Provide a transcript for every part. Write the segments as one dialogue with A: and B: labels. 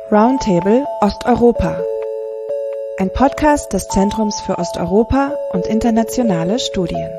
A: Roundtable Osteuropa. Ein Podcast des Zentrums für Osteuropa und internationale Studien.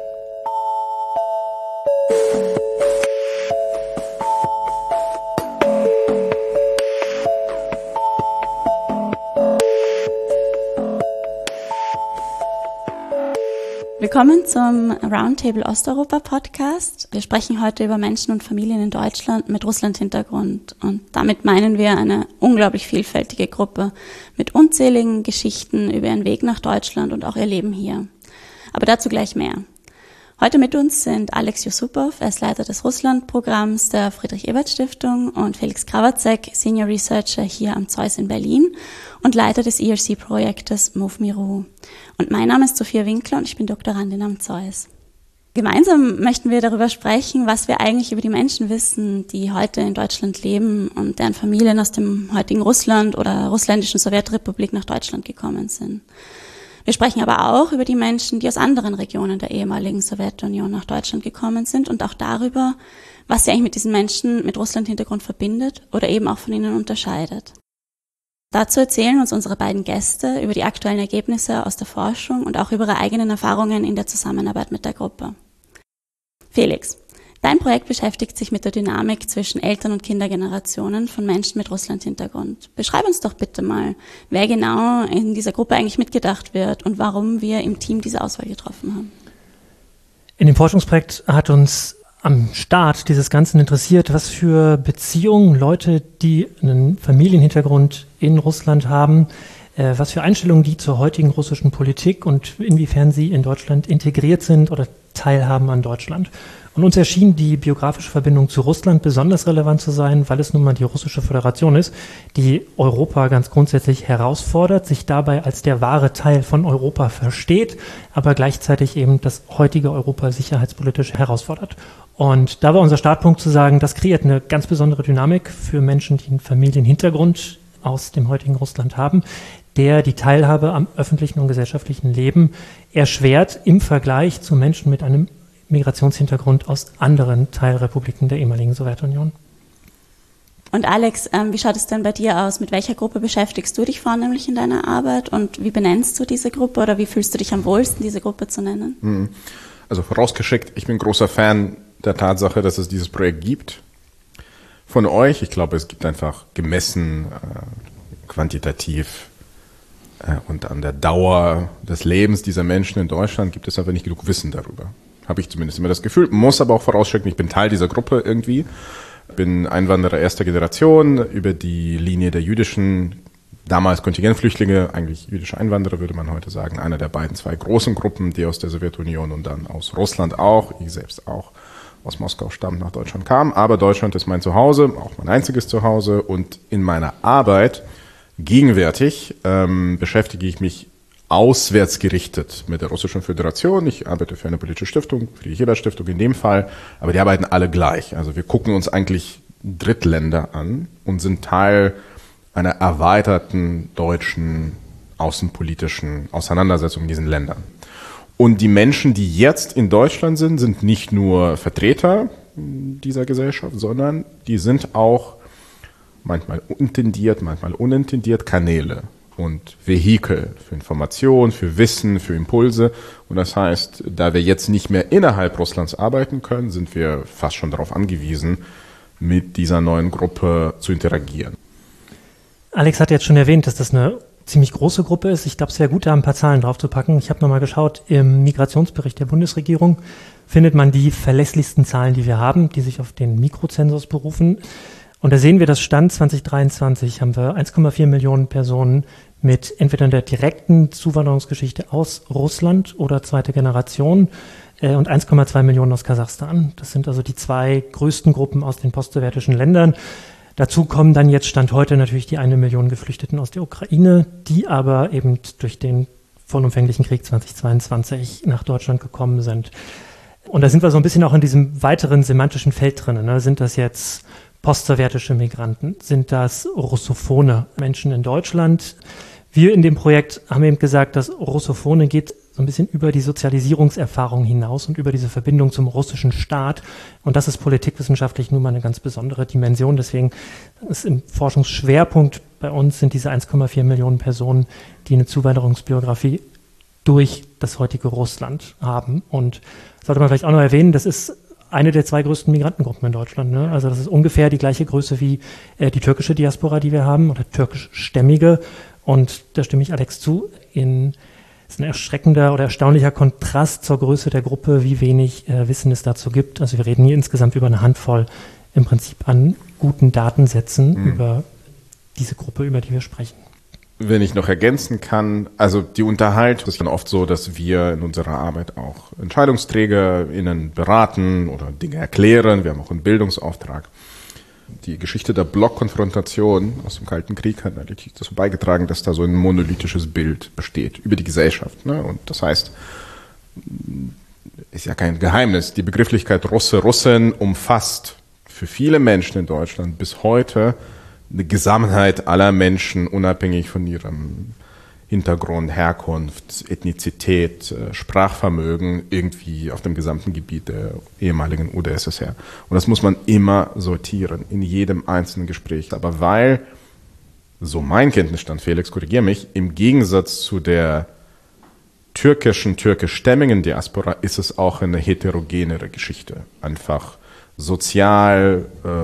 B: Willkommen zum Roundtable Osteuropa Podcast. Wir sprechen heute über Menschen und Familien in Deutschland mit Russland-Hintergrund. Und damit meinen wir eine unglaublich vielfältige Gruppe mit unzähligen Geschichten über ihren Weg nach Deutschland und auch ihr Leben hier. Aber dazu gleich mehr. Heute mit uns sind Alex Yusupow, er ist Leiter des Russland-Programms der Friedrich-Ebert-Stiftung, und Felix Krawacek, Senior Researcher hier am ZEUS in Berlin und Leiter des ERC-Projektes Move Miru. Und mein Name ist Sophia Winkler und ich bin Doktorandin am ZEUS. Gemeinsam möchten wir darüber sprechen, was wir eigentlich über die Menschen wissen, die heute in Deutschland leben und deren Familien aus dem heutigen Russland oder russländischen Sowjetrepublik nach Deutschland gekommen sind. Wir sprechen aber auch über die Menschen, die aus anderen Regionen der ehemaligen Sowjetunion nach Deutschland gekommen sind und auch darüber, was sie eigentlich mit diesen Menschen mit Russland-Hintergrund verbindet oder eben auch von ihnen unterscheidet. Dazu erzählen uns unsere beiden Gäste über die aktuellen Ergebnisse aus der Forschung und auch über ihre eigenen Erfahrungen in der Zusammenarbeit mit der Gruppe. Felix, dein Projekt beschäftigt sich mit der Dynamik zwischen Eltern- und Kindergenerationen von Menschen mit Russland-Hintergrund. Beschreib uns doch bitte mal, wer genau in dieser Gruppe eigentlich mitgedacht wird und warum wir im Team diese Auswahl getroffen haben.
C: In dem Forschungsprojekt hat uns am Start dieses Ganzen interessiert, was für Beziehungen Leute, die einen Familienhintergrund in Russland haben, was für Einstellungen die zur heutigen russischen Politik und inwiefern sie in Deutschland integriert sind oder teilhaben an Deutschland. Und uns erschien die biografische Verbindung zu Russland besonders relevant zu sein, weil es nun mal die Russische Föderation ist, die Europa ganz grundsätzlich herausfordert, sich dabei als der wahre Teil von Europa versteht, aber gleichzeitig eben das heutige Europa sicherheitspolitisch herausfordert. Und da war unser Startpunkt zu sagen, das kreiert eine ganz besondere Dynamik für Menschen, die einen Familienhintergrund aus dem heutigen Russland haben, der die Teilhabe am öffentlichen und gesellschaftlichen Leben erschwert im Vergleich zu Menschen mit einem Migrationshintergrund aus anderen Teilrepubliken der ehemaligen Sowjetunion.
B: Und Alex, wie schaut es denn bei dir aus? Mit welcher Gruppe beschäftigst du dich vornehmlich in deiner Arbeit und wie benennst du diese Gruppe oder wie fühlst du dich am wohlsten, diese Gruppe zu nennen?
D: Also vorausgeschickt, ich bin großer Fan der Tatsache, dass es dieses Projekt gibt. Von euch, ich glaube, es gibt einfach gemessen, quantitativ und an der Dauer des Lebens dieser Menschen in Deutschland gibt es einfach nicht genug Wissen darüber. Habe ich zumindest immer das Gefühl. Muss aber auch vorausschicken, ich bin Teil dieser Gruppe irgendwie. Bin Einwanderer erster Generation über die Linie der jüdischen, damals Kontingentflüchtlinge, eigentlich jüdische Einwanderer würde man heute sagen. Einer der beiden, zwei großen Gruppen, die aus der Sowjetunion und dann aus Russland auch, ich selbst auch, aus Moskau stammt, nach Deutschland kam. Aber Deutschland ist mein Zuhause, auch mein einziges Zuhause. Und in meiner Arbeit gegenwärtig beschäftige ich mich auswärts gerichtet mit der Russischen Föderation. Ich arbeite für eine politische Stiftung, Friedrich-Ebert-Stiftung in dem Fall, aber die arbeiten alle gleich. Also wir gucken uns eigentlich Drittländer an und sind Teil einer erweiterten deutschen außenpolitischen Auseinandersetzung in diesen Ländern. Und die Menschen, die jetzt in Deutschland sind, sind nicht nur Vertreter dieser Gesellschaft, sondern die sind auch manchmal intendiert, manchmal unintendiert Kanäle und Vehikel für Information, für Wissen, für Impulse. Und das heißt, da wir jetzt nicht mehr innerhalb Russlands arbeiten können, sind wir fast schon darauf angewiesen, mit dieser neuen Gruppe zu interagieren.
C: Alex hat jetzt schon erwähnt, dass das eine ziemlich große Gruppe ist. Ich glaube, es wäre gut, da ein paar Zahlen drauf zu packen. Ich habe nochmal geschaut, im Migrationsbericht der Bundesregierung findet man die verlässlichsten Zahlen, die wir haben, die sich auf den Mikrozensus berufen. Und da sehen wir, dass Stand 2023 haben wir 1,4 Millionen Personen mit entweder der direkten Zuwanderungsgeschichte aus Russland oder zweite Generation und 1,2 Millionen aus Kasachstan. Das sind also die zwei größten Gruppen aus den postsowjetischen Ländern. Dazu kommen dann jetzt Stand heute natürlich die 1 Million Geflüchteten aus der Ukraine, die aber eben durch den vollumfänglichen Krieg 2022 nach Deutschland gekommen sind. Und da sind wir so ein bisschen auch in diesem weiteren semantischen Feld drin. Ne? Sind das jetzt postsowjetische Migranten? Sind das russophone Menschen in Deutschland? Wir in dem Projekt haben eben gesagt, dass Russophone geht so ein bisschen über die Sozialisierungserfahrung hinaus und über diese Verbindung zum russischen Staat. Und das ist politikwissenschaftlich nun mal eine ganz besondere Dimension. Deswegen ist im Forschungsschwerpunkt bei uns sind diese 1,4 Millionen Personen, die eine Zuwanderungsbiografie durch das heutige Russland haben. Und sollte man vielleicht auch noch erwähnen, das ist eine der 2 größten Migrantengruppen in Deutschland. Ne? Also das ist ungefähr die gleiche Größe wie die türkische Diaspora, die wir haben, oder türkischstämmige. Und da stimme ich Alex zu, ist ein erschreckender oder erstaunlicher Kontrast zur Größe der Gruppe, wie wenig Wissen es dazu gibt. Also wir reden hier insgesamt über eine Handvoll im Prinzip an guten Datensätzen über diese Gruppe, über die wir sprechen.
D: Wenn ich noch ergänzen kann, also die Unterhaltung ist dann oft so, dass wir in unserer Arbeit auch EntscheidungsträgerInnen beraten oder Dinge erklären. Wir haben auch einen Bildungsauftrag. Die Geschichte der Blockkonfrontation aus dem Kalten Krieg hat natürlich dazu beigetragen, dass da so ein monolithisches Bild besteht über die Gesellschaft. Ne? Und das heißt, ist ja kein Geheimnis, die Begrifflichkeit Russe, Russin umfasst für viele Menschen in Deutschland bis heute eine Gesamtheit aller Menschen, unabhängig von ihrem Hintergrund, Herkunft, Ethnizität, Sprachvermögen, irgendwie auf dem gesamten Gebiet der ehemaligen UdSSR. Und das muss man immer sortieren, in jedem einzelnen Gespräch. Aber weil, so mein Kenntnisstand, Felix, korrigier mich, im Gegensatz zu der türkischstämmigen Diaspora ist es auch eine heterogenere Geschichte. Einfach sozial,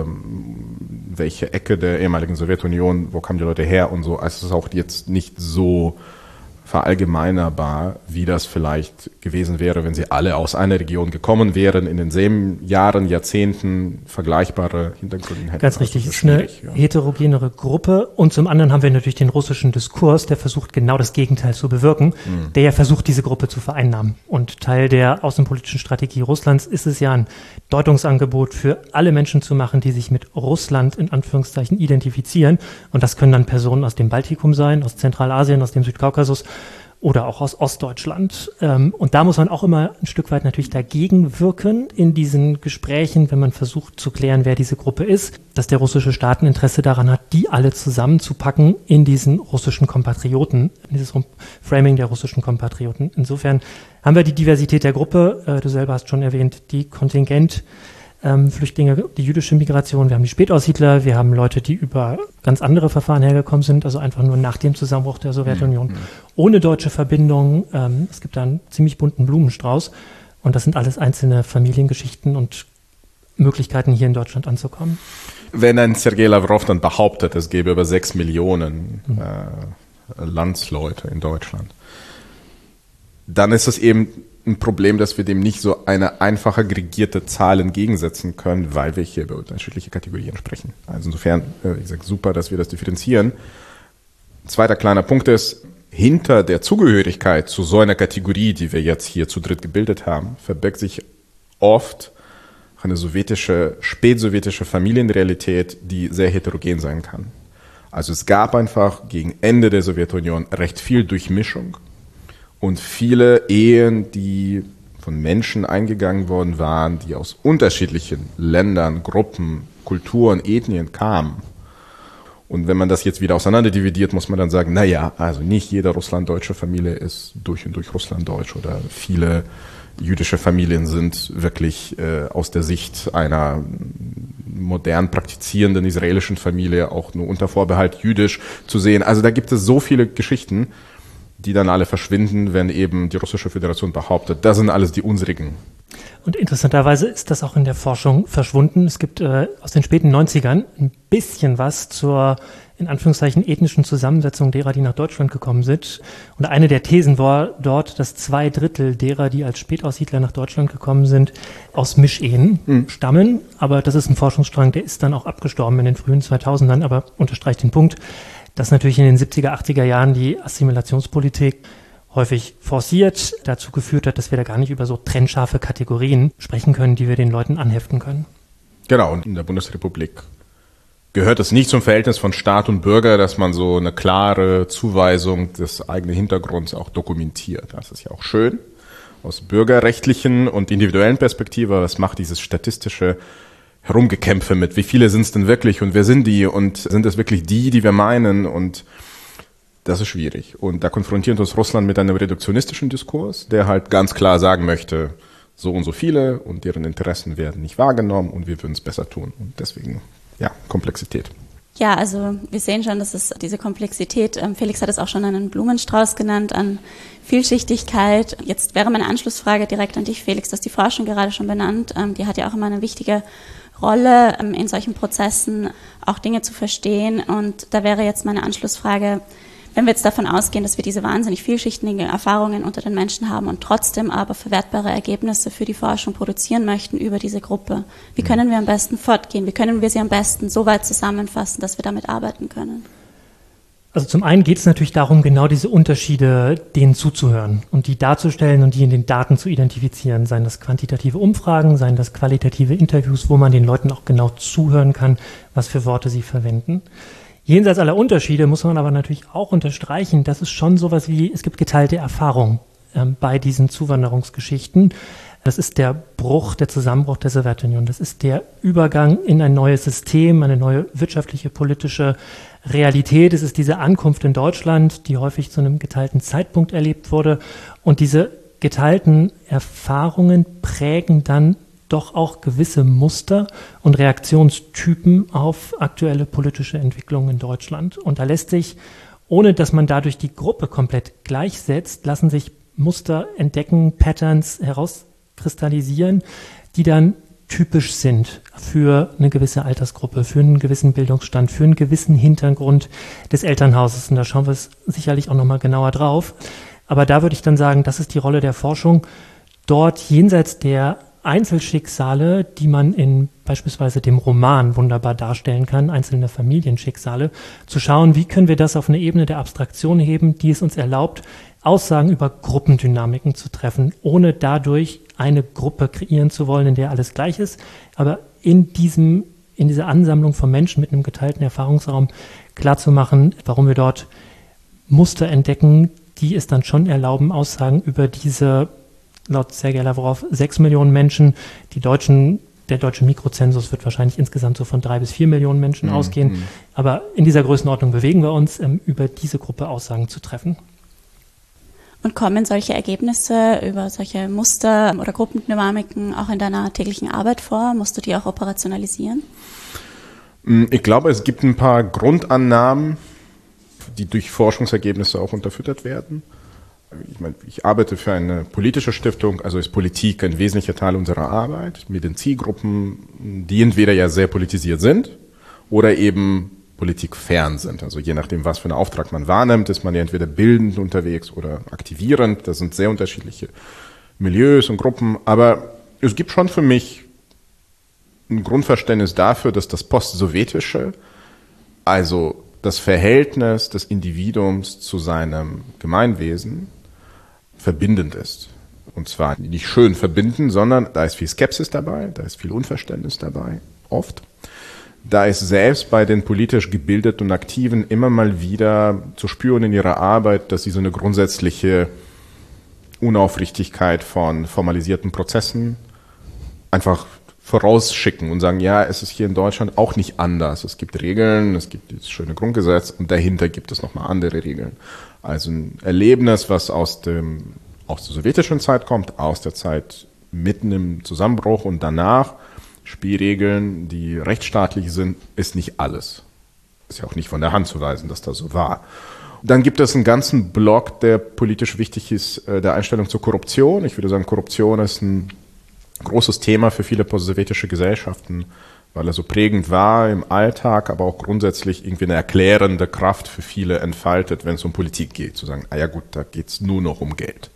D: welche Ecke der ehemaligen Sowjetunion, wo kamen die Leute her und so. Also es ist auch jetzt nicht so verallgemeinerbar, wie das vielleicht gewesen wäre, wenn sie alle aus einer Region gekommen wären, in denselben Jahren, Jahrzehnten vergleichbare Hintergründe hätten.
C: Ganz richtig, es ist eine heterogenere Gruppe und zum anderen haben wir natürlich den russischen Diskurs, der versucht genau das Gegenteil zu bewirken, der ja versucht, diese Gruppe zu vereinnahmen. Und Teil der außenpolitischen Strategie Russlands ist es ja, ein Deutungsangebot für alle Menschen zu machen, die sich mit Russland in Anführungszeichen identifizieren. Und das können dann Personen aus dem Baltikum sein, aus Zentralasien, aus dem Südkaukasus oder auch aus Ostdeutschland. Und da muss man auch immer ein Stück weit natürlich dagegen wirken in diesen Gesprächen, wenn man versucht zu klären, wer diese Gruppe ist, dass der russische Staat ein Interesse daran hat, die alle zusammenzupacken in diesen russischen Kompatrioten, in dieses Framing der russischen Kompatrioten. Insofern haben wir die Diversität der Gruppe, du selber hast schon erwähnt, die Kontingent, Flüchtlinge, die jüdische Migration, wir haben die Spätaussiedler, wir haben Leute, die über ganz andere Verfahren hergekommen sind, also einfach nur nach dem Zusammenbruch der Sowjetunion, ohne deutsche Verbindung. Es gibt da einen ziemlich bunten Blumenstrauß und das sind alles einzelne Familiengeschichten und Möglichkeiten, hier in Deutschland anzukommen.
D: Wenn ein Sergei Lavrov dann behauptet, es gäbe über 6 Millionen Landsleute in Deutschland, dann ist es eben ein Problem, dass wir dem nicht so eine einfach aggregierte Zahl entgegensetzen können, weil wir hier über unterschiedliche Kategorien sprechen. Also insofern, ich sage super, dass wir das differenzieren. Zweiter kleiner Punkt ist, hinter der Zugehörigkeit zu so einer Kategorie, die wir jetzt hier zu dritt gebildet haben, verbirgt sich oft eine spätsowjetische Familienrealität, die sehr heterogen sein kann. Also es gab einfach gegen Ende der Sowjetunion recht viel Durchmischung. Und viele Ehen, die von Menschen eingegangen worden waren, die aus unterschiedlichen Ländern, Gruppen, Kulturen, Ethnien kamen. Und wenn man das jetzt wieder auseinanderdividiert, muss man dann sagen, naja, also nicht jede russlanddeutsche Familie ist durch und durch russlanddeutsch oder viele jüdische Familien sind wirklich aus der Sicht einer modern praktizierenden israelischen Familie auch nur unter Vorbehalt jüdisch zu sehen. Also da gibt es so viele Geschichten, die dann alle verschwinden, wenn eben die Russische Föderation behauptet, das sind alles die unsrigen.
C: Und interessanterweise ist das auch in der Forschung verschwunden. Es gibt aus den späten 90ern ein bisschen was zur, in Anführungszeichen, ethnischen Zusammensetzung derer, die nach Deutschland gekommen sind. Und eine der Thesen war dort, dass 2/3 derer, die als Spätaussiedler nach Deutschland gekommen sind, aus Mischehen stammen. Aber das ist ein Forschungsstrang, der ist dann auch abgestorben in den frühen 2000ern, aber unterstreicht den Punkt, dass natürlich in den 70er, 80er Jahren die Assimilationspolitik häufig forciert dazu geführt hat, dass wir da gar nicht über so trennscharfe Kategorien sprechen können, die wir den Leuten anheften können.
D: Genau, und in der Bundesrepublik gehört es nicht zum Verhältnis von Staat und Bürger, dass man so eine klare Zuweisung des eigenen Hintergrunds auch dokumentiert. Das ist ja auch schön aus bürgerrechtlichen und individuellen Perspektive. Was macht dieses statistische Herumgekämpfe mit, wie viele sind es denn wirklich und wer sind die und sind es wirklich die wir meinen, und Das ist schwierig. Und da konfrontiert uns Russland mit einem reduktionistischen Diskurs, der halt ganz klar sagen möchte, so und so viele und deren Interessen werden nicht wahrgenommen und wir würden es besser tun. Und deswegen, ja, Komplexität.
B: Ja, also wir sehen schon, dass es diese Komplexität, Felix hat es auch schon einen Blumenstrauß genannt, an Vielschichtigkeit. Jetzt wäre meine Anschlussfrage direkt an dich, Felix, du hast die Forschung gerade schon benannt. Die hat ja auch immer eine wichtige Rolle in solchen Prozessen, auch Dinge zu verstehen. Und da wäre jetzt meine Anschlussfrage, wenn wir jetzt davon ausgehen, dass wir diese wahnsinnig vielschichtigen Erfahrungen unter den Menschen haben und trotzdem aber verwertbare Ergebnisse für die Forschung produzieren möchten über diese Gruppe, wie können wir am besten fortgehen? Wie können wir sie am besten so weit zusammenfassen, dass wir damit arbeiten können?
C: Also zum einen geht es natürlich darum, genau diese Unterschiede denen zuzuhören und die darzustellen und die in den Daten zu identifizieren. Seien das quantitative Umfragen, seien das qualitative Interviews, wo man den Leuten auch genau zuhören kann, was für Worte sie verwenden. Jenseits aller Unterschiede muss man aber natürlich auch unterstreichen, dass es schon sowas wie, es gibt geteilte Erfahrung bei diesen Zuwanderungsgeschichten. Das ist der Zusammenbruch der Sowjetunion. Das ist der Übergang in ein neues System, eine neue wirtschaftliche, politische Realität. Es ist diese Ankunft in Deutschland, die häufig zu einem geteilten Zeitpunkt erlebt wurde. Und diese geteilten Erfahrungen prägen dann doch auch gewisse Muster und Reaktionstypen auf aktuelle politische Entwicklungen in Deutschland. Und da lässt sich, ohne dass man dadurch die Gruppe komplett gleichsetzt, lassen sich Muster entdecken, Patterns herauskristallisieren, die dann typisch sind für eine gewisse Altersgruppe, für einen gewissen Bildungsstand, für einen gewissen Hintergrund des Elternhauses. Und da schauen wir sicherlich auch nochmal genauer drauf. Aber da würde ich dann sagen, das ist die Rolle der Forschung, dort jenseits der Einzelschicksale, die man in beispielsweise dem Roman wunderbar darstellen kann, einzelne Familienschicksale, zu schauen, wie können wir das auf eine Ebene der Abstraktion heben, die es uns erlaubt, Aussagen über Gruppendynamiken zu treffen, ohne dadurch eine Gruppe kreieren zu wollen, in der alles gleich ist, aber in dieser Ansammlung von Menschen mit einem geteilten Erfahrungsraum klarzumachen, warum wir dort Muster entdecken, die es dann schon erlauben, Aussagen über diese laut Sergei Lavrov 6 Millionen Menschen. Der deutsche Mikrozensus wird wahrscheinlich insgesamt so von 3 bis 4 Millionen Menschen ausgehen. Aber in dieser Größenordnung bewegen wir uns, über diese Gruppe Aussagen zu treffen.
B: Und kommen solche Ergebnisse über solche Muster oder Gruppendynamiken auch in deiner täglichen Arbeit vor? Musst du die auch operationalisieren?
D: Ich glaube, es gibt ein paar Grundannahmen, die durch Forschungsergebnisse auch unterfüttert werden. Ich arbeite für eine politische Stiftung, also ist Politik ein wesentlicher Teil unserer Arbeit mit den Zielgruppen, die entweder ja sehr politisiert sind oder eben politikfern sind. Also je nachdem, was für einen Auftrag man wahrnimmt, ist man ja entweder bildend unterwegs oder aktivierend. Das sind sehr unterschiedliche Milieus und Gruppen. Aber es gibt schon für mich ein Grundverständnis dafür, dass das Postsowjetische, also das Verhältnis des Individuums zu seinem Gemeinwesen, verbindend ist. Und zwar nicht schön verbinden, sondern da ist viel Skepsis dabei, da ist viel Unverständnis dabei, oft. Da ist selbst bei den politisch Gebildeten und Aktiven immer mal wieder zu spüren in ihrer Arbeit, dass sie so eine grundsätzliche Unaufrichtigkeit von formalisierten Prozessen einfach vorausschicken und sagen, ja, es ist hier in Deutschland auch nicht anders. Es gibt Regeln, es gibt das schöne Grundgesetz und dahinter gibt es nochmal andere Regeln. Also ein Erlebnis, was aus der sowjetischen Zeit kommt, aus der Zeit mitten im Zusammenbruch und danach, Spielregeln, die rechtsstaatlich sind, ist nicht alles. Ist ja auch nicht von der Hand zu weisen, dass das so war. Dann gibt es einen ganzen Block, der politisch wichtig ist, der Einstellung zur Korruption. Ich würde sagen, Korruption ist ein großes Thema für viele postsowjetische Gesellschaften, weil er so prägend war im Alltag, aber auch grundsätzlich irgendwie eine erklärende Kraft für viele entfaltet, wenn es um Politik geht. Zu sagen, ja gut, da geht es nur noch um Geld.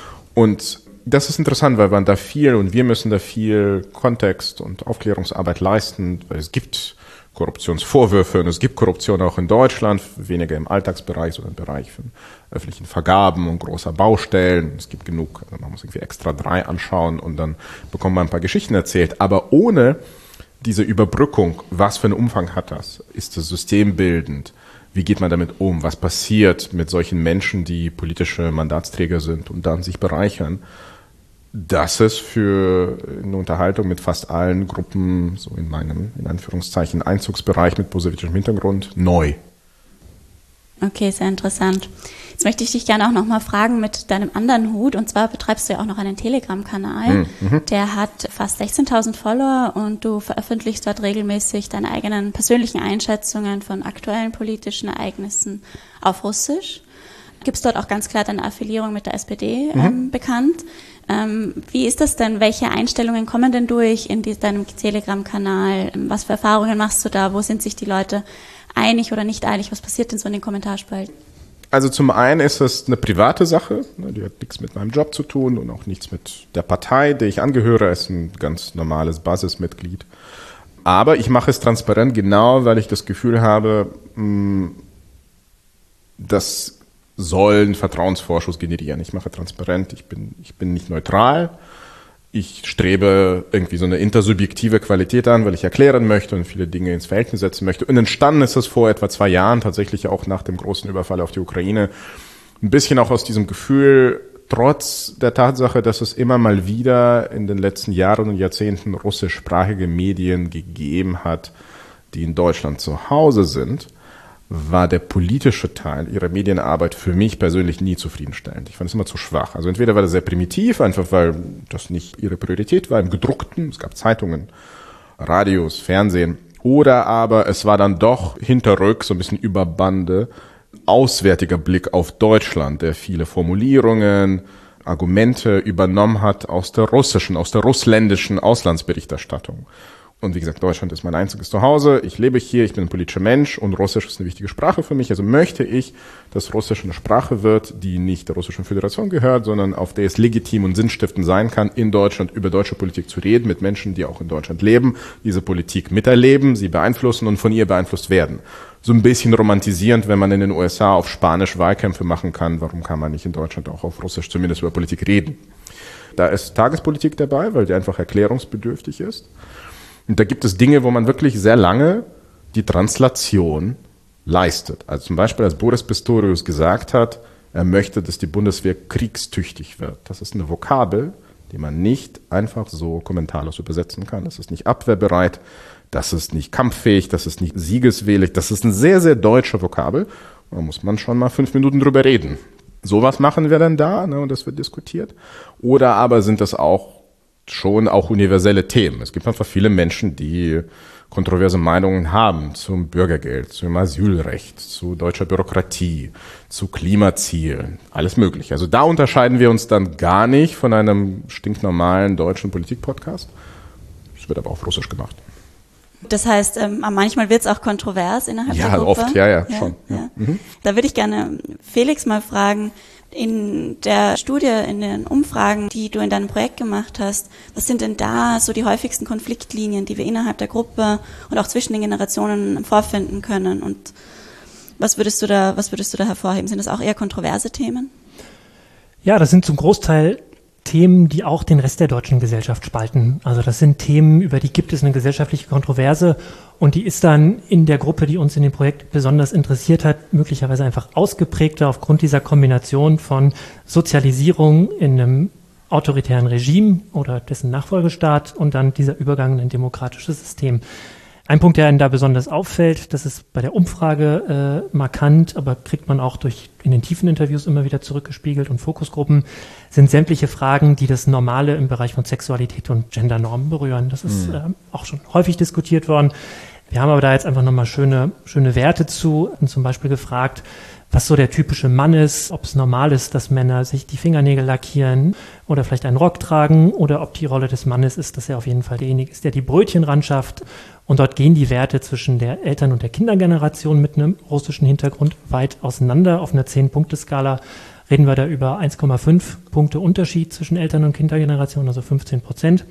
D: Und das ist interessant, weil man da viel und wir müssen da viel Kontext und Aufklärungsarbeit leisten, weil es gibt Korruptionsvorwürfe und es gibt Korruption auch in Deutschland, weniger im Alltagsbereich, sondern im Bereich von öffentlichen Vergaben und großer Baustellen. Es gibt genug, also man muss irgendwie extra 3 anschauen und dann bekommt man ein paar Geschichten erzählt. Aber ohne diese Überbrückung, was für einen Umfang hat das? Ist das systembildend? Wie geht man damit um? Was passiert mit solchen Menschen, die politische Mandatsträger sind und dann sich bereichern? Das ist für eine Unterhaltung mit fast allen Gruppen, so in meinem, in Anführungszeichen, Einzugsbereich mit positivischem Hintergrund, neu.
B: Okay, sehr interessant. Jetzt möchte ich dich gerne auch noch mal fragen mit deinem anderen Hut. Und zwar betreibst du ja auch noch einen Telegram-Kanal. Der hat fast 16.000 Follower und du veröffentlichst dort regelmäßig deine eigenen persönlichen Einschätzungen von aktuellen politischen Ereignissen auf Russisch. Gibst dort auch ganz klar deine Affiliierung mit der SPD bekannt. Wie ist das denn? Welche Einstellungen kommen denn durch in deinem Telegram-Kanal? Was für Erfahrungen machst du da? Wo sind sich die Leute einig oder nicht einig? Was passiert denn so in den Kommentarspalten?
D: Also zum einen ist es eine private Sache, die hat nichts mit meinem Job zu tun und auch nichts mit der Partei, der ich angehöre, ist ein ganz normales Basismitglied. Aber ich mache es transparent, genau weil ich das Gefühl habe, das soll einen Vertrauensvorschuss generieren. Ich mache transparent, ich bin nicht neutral. Ich strebe irgendwie so eine intersubjektive Qualität an, weil ich erklären möchte und viele Dinge ins Verhältnis setzen möchte. Und entstanden ist es vor etwa 2 Jahren, tatsächlich auch nach dem großen Überfall auf die Ukraine, ein bisschen auch aus diesem Gefühl, trotz der Tatsache, dass es immer mal wieder in den letzten Jahren und Jahrzehnten russischsprachige Medien gegeben hat, die in Deutschland zu Hause sind, war der politische Teil ihrer Medienarbeit für mich persönlich nie zufriedenstellend. Ich fand es immer zu schwach. Also entweder war das sehr primitiv, einfach weil das nicht ihre Priorität war im Gedruckten, es gab Zeitungen, Radios, Fernsehen, oder aber es war dann doch hinterrück, so ein bisschen über Bande, auswärtiger Blick auf Deutschland, der viele Formulierungen, Argumente übernommen hat aus der russländischen Auslandsberichterstattung. Und wie gesagt, Deutschland ist mein einziges Zuhause. Ich lebe hier, ich bin ein politischer Mensch und Russisch ist eine wichtige Sprache für mich. Also möchte ich, dass Russisch eine Sprache wird, die nicht der Russischen Föderation gehört, sondern auf der es legitim und sinnstiftend sein kann, in Deutschland über deutsche Politik zu reden, mit Menschen, die auch in Deutschland leben, diese Politik miterleben, sie beeinflussen und von ihr beeinflusst werden. So ein bisschen romantisierend, wenn man in den USA auf Spanisch Wahlkämpfe machen kann, warum kann man nicht in Deutschland auch auf Russisch zumindest über Politik reden? Da ist Tagespolitik dabei, weil die einfach erklärungsbedürftig ist. Und da gibt es Dinge, wo man wirklich sehr lange die Translation leistet. Also zum Beispiel, als Boris Pistorius gesagt hat, er möchte, dass die Bundeswehr kriegstüchtig wird. Das ist eine Vokabel, die man nicht einfach so kommentarlos übersetzen kann. Das ist nicht abwehrbereit, das ist nicht kampffähig, das ist nicht siegeswillig. Das ist ein sehr, sehr deutscher Vokabel. Da muss man schon mal 5 Minuten drüber reden. Sowas machen wir dann da, ne, und das wird diskutiert. Oder aber sind das auch schon auch universelle Themen. Es gibt einfach viele Menschen, die kontroverse Meinungen haben zum Bürgergeld, zum Asylrecht, zu deutscher Bürokratie, zu Klimazielen, alles mögliche. Also da unterscheiden wir uns dann gar nicht von einem stinknormalen deutschen Politik-Podcast. Es wird aber auf Russisch gemacht.
B: Das heißt, manchmal wird es auch kontrovers innerhalb der Gruppe.
D: Oft, ja, schon.
B: Ja. Da würde ich gerne Felix mal fragen, in der Studie, in den Umfragen, die du in deinem Projekt gemacht hast, was sind denn da so die häufigsten Konfliktlinien, die wir innerhalb der Gruppe und auch zwischen den Generationen vorfinden können? Und was würdest du da hervorheben? Sind das auch eher kontroverse Themen?
C: Ja, das sind zum Großteil Themen, die auch den Rest der deutschen Gesellschaft spalten. Also das sind Themen, über die gibt es eine gesellschaftliche Kontroverse und die ist dann in der Gruppe, die uns in dem Projekt besonders interessiert hat, möglicherweise einfach ausgeprägter aufgrund dieser Kombination von Sozialisierung in einem autoritären Regime oder dessen Nachfolgestaat und dann dieser Übergang in ein demokratisches System. Ein Punkt, der Ihnen da besonders auffällt, das ist bei der Umfrage markant, aber kriegt man auch in den tiefen Interviews immer wieder zurückgespiegelt und Fokusgruppen, sind sämtliche Fragen, die das Normale im Bereich von Sexualität und Gendernormen berühren. Das ist auch schon häufig diskutiert worden. Wir haben aber da jetzt einfach nochmal schöne Werte zu, zum Beispiel gefragt, was so der typische Mann ist, ob es normal ist, dass Männer sich die Fingernägel lackieren oder vielleicht einen Rock tragen oder ob die Rolle des Mannes ist, dass er auf jeden Fall derjenige ist, der die Brötchen ranschafft. Und dort gehen die Werte zwischen der Eltern- und der Kindergeneration mit einem russischen Hintergrund weit auseinander. Auf einer 10-Punkte-Skala reden wir da über 1,5 Punkte Unterschied zwischen Eltern- und Kindergeneration, also 15%.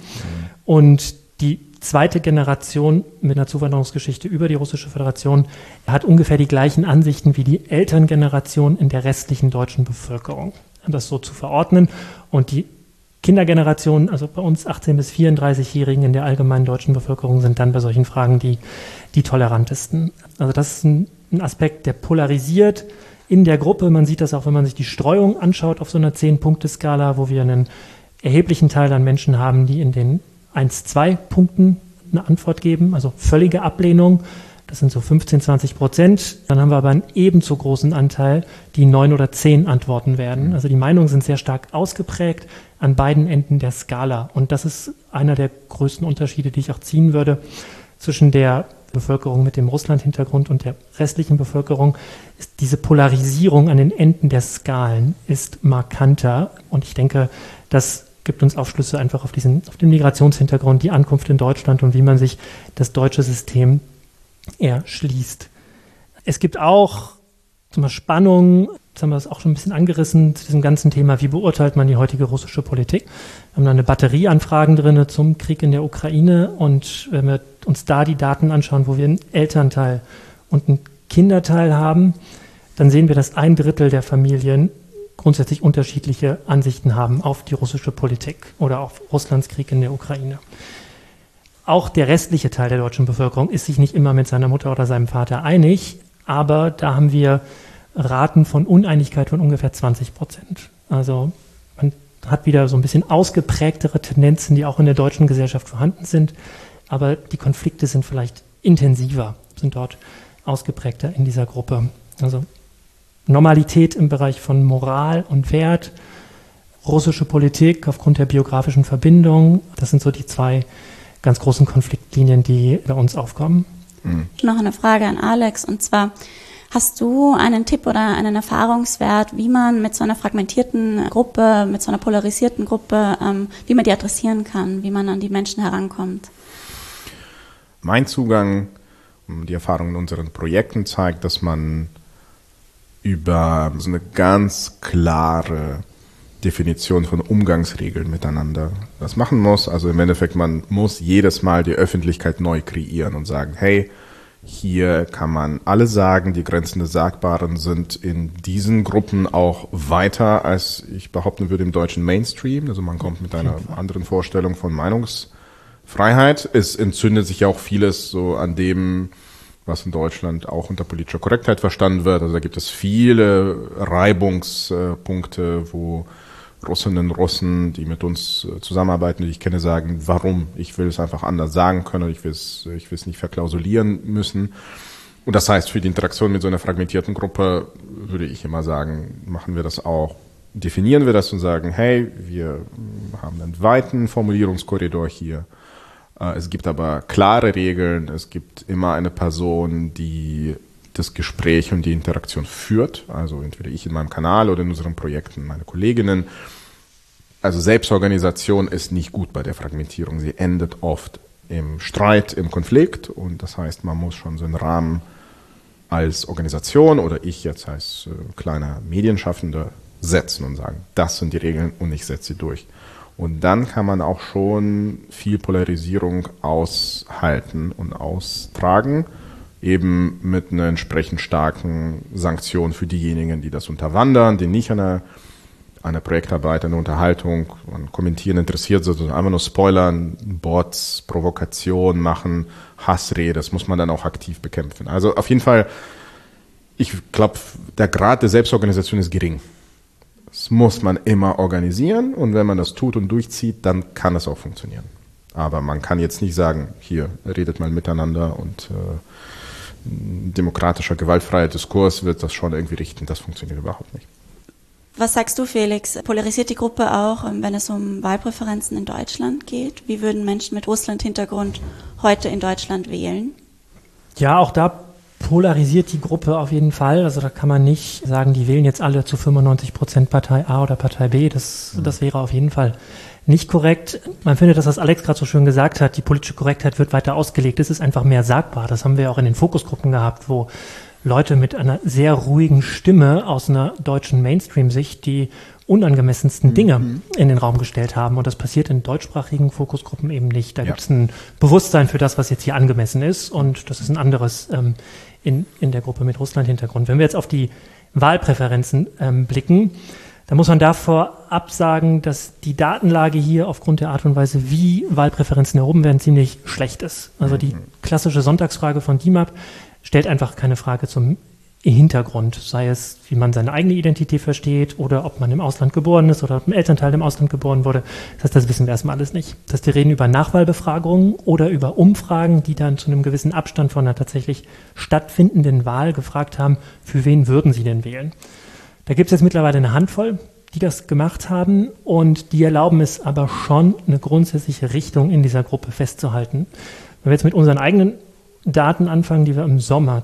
C: Und die zweite Generation mit einer Zuwanderungsgeschichte über die Russische Föderation hat ungefähr die gleichen Ansichten wie die Elterngeneration in der restlichen deutschen Bevölkerung. Das so zu verordnen. Und die Kindergeneration, also bei uns 18- bis 34-Jährigen in der allgemeinen deutschen Bevölkerung, sind dann bei solchen Fragen die tolerantesten. Also das ist ein Aspekt, der polarisiert in der Gruppe. Man sieht das auch, wenn man sich die Streuung anschaut auf so einer 10-Punkte-Skala, wo wir einen erheblichen Teil an Menschen haben, die in den 1-2 Punkten eine Antwort geben, also völlige Ablehnung, Das sind so 15-20%. Dann haben wir aber einen ebenso großen Anteil, die 9 oder 10 antworten werden. Also die Meinungen sind sehr stark ausgeprägt an beiden Enden der Skala. Und das ist einer der größten Unterschiede, die ich auch ziehen würde zwischen der Bevölkerung mit dem Russland-Hintergrund und der restlichen Bevölkerung. Ist diese Polarisierung an den Enden der Skalen ist markanter. Und ich denke, das gibt uns Aufschlüsse einfach auf den Migrationshintergrund, die Ankunft in Deutschland und wie man sich das deutsche System erschließt. Es gibt auch Spannungen, jetzt haben wir das auch schon ein bisschen angerissen, zu diesem ganzen Thema, wie beurteilt man die heutige russische Politik. Wir haben da eine Batterie Anfragen drin zum Krieg in der Ukraine und wenn wir uns da die Daten anschauen, wo wir einen Elternteil und einen Kinderteil haben, dann sehen wir, dass 1/3 der Familien grundsätzlich unterschiedliche Ansichten haben auf die russische Politik oder auf Russlands Krieg in der Ukraine. Auch der restliche Teil der deutschen Bevölkerung ist sich nicht immer mit seiner Mutter oder seinem Vater einig, aber da haben wir Raten von Uneinigkeit von ungefähr 20%. Also man hat wieder so ein bisschen ausgeprägtere Tendenzen, die auch in der deutschen Gesellschaft vorhanden sind, aber die Konflikte sind vielleicht intensiver, sind dort ausgeprägter in dieser Gruppe. Also Normalität im Bereich von Moral und Wert, russische Politik aufgrund der biografischen Verbindung, das sind so die 2 ganz großen Konfliktlinien, die bei uns aufkommen.
B: Noch eine Frage an Alex, und zwar, hast du einen Tipp oder einen Erfahrungswert, wie man mit so einer fragmentierten Gruppe, mit so einer polarisierten Gruppe, wie man die adressieren kann, wie man an die Menschen herankommt?
D: Mein Zugang, die Erfahrung in unseren Projekten zeigt, dass man über so eine ganz klare Definition von Umgangsregeln miteinander das machen muss. Also im Endeffekt, man muss jedes Mal die Öffentlichkeit neu kreieren und sagen, hey, hier kann man alles sagen, die Grenzen des Sagbaren sind in diesen Gruppen auch weiter, als ich behaupten würde, im deutschen Mainstream. Also man kommt mit einer anderen Vorstellung von Meinungsfreiheit. Es entzündet sich ja auch vieles so an dem, was in Deutschland auch unter politischer Korrektheit verstanden wird. Also da gibt es viele Reibungspunkte, wo Russinnen und Russen, die mit uns zusammenarbeiten, die ich kenne, sagen, warum? Ich will es einfach anders sagen können, ich will es nicht verklausulieren müssen. Und das heißt, für die Interaktion mit so einer fragmentierten Gruppe würde ich immer sagen, machen wir das auch, definieren wir das und sagen, hey, wir haben einen weiten Formulierungskorridor hier. Es gibt aber klare Regeln, es gibt immer eine Person, die das Gespräch und die Interaktion führt, also entweder ich in meinem Kanal oder in unseren Projekten meine Kolleginnen. Also Selbstorganisation ist nicht gut bei der Fragmentierung, sie endet oft im Streit, im Konflikt und das heißt, man muss schon so einen Rahmen als Organisation oder ich jetzt als kleiner Medienschaffender setzen und sagen, das sind die Regeln und ich setze sie durch. Und dann kann man auch schon viel Polarisierung aushalten und austragen, eben mit einer entsprechend starken Sanktion für diejenigen, die das unterwandern, die nicht an einer Projektarbeit, an einer Unterhaltung, an Kommentieren interessiert sind, sondern einfach nur spoilern, Bots, Provokation machen, Hassrede, das muss man dann auch aktiv bekämpfen. Also auf jeden Fall, ich glaube, der Grad der Selbstorganisation ist gering. Das muss man immer organisieren und wenn man das tut und durchzieht, dann kann das auch funktionieren. Aber man kann jetzt nicht sagen, hier, redet mal miteinander und demokratischer, gewaltfreier Diskurs wird das schon irgendwie richten. Das funktioniert überhaupt nicht.
B: Was sagst du, Felix? Polarisiert die Gruppe auch, wenn es um Wahlpräferenzen in Deutschland geht? Wie würden Menschen mit Russland-Hintergrund heute in Deutschland wählen?
C: Ja, auch da polarisiert die Gruppe auf jeden Fall. Also da kann man nicht sagen, die wählen jetzt alle zu 95% Partei A oder Partei B. Das wäre auf jeden Fall nicht korrekt. Man findet das, was Alex gerade so schön gesagt hat, die politische Korrektheit wird weiter ausgelegt. Es ist einfach mehr sagbar. Das haben wir auch in den Fokusgruppen gehabt, wo Leute mit einer sehr ruhigen Stimme aus einer deutschen Mainstream-Sicht die unangemessensten Dinge in den Raum gestellt haben. Und das passiert in deutschsprachigen Fokusgruppen eben nicht. Da gibt es ein Bewusstsein für das, was jetzt hier angemessen ist. Und das ist ein anderes in der Gruppe mit Russland-Hintergrund. Wenn wir jetzt auf die Wahlpräferenzen blicken, dann muss man davor absagen, dass die Datenlage hier aufgrund der Art und Weise, wie Wahlpräferenzen erhoben werden, ziemlich schlecht ist. Also die klassische Sonntagsfrage von DIMAP stellt einfach keine Frage zum Hintergrund, sei es, wie man seine eigene Identität versteht oder ob man im Ausland geboren ist oder ob ein Elternteil im Ausland geboren wurde. Das heißt, das wissen wir erstmal alles nicht. Das heißt, wir reden über Nachwahlbefragungen oder über Umfragen, die dann zu einem gewissen Abstand von einer tatsächlich stattfindenden Wahl gefragt haben, für wen würden Sie denn wählen? Da gibt es jetzt mittlerweile eine Handvoll, die das gemacht haben und die erlauben es aber schon, eine grundsätzliche Richtung in dieser Gruppe festzuhalten. Wenn wir jetzt mit unseren eigenen Daten anfangen, die wir im Sommer